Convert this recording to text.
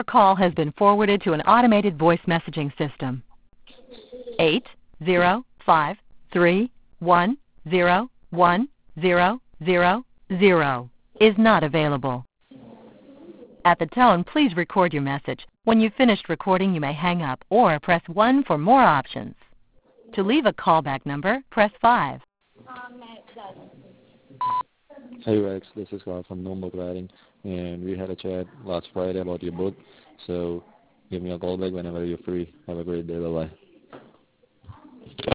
Your call has been forwarded to an automated voice messaging system. 80531010000 is not available. At the tone, please record your message. When you've finished recording, you may hang up or press 1 for more options. To leave a callback number, press 5. Hey Rex, this is Carl from No Book Writing, and we had a chat last Friday about your book, so give me a call back whenever you're free. Have a great day, bye-bye.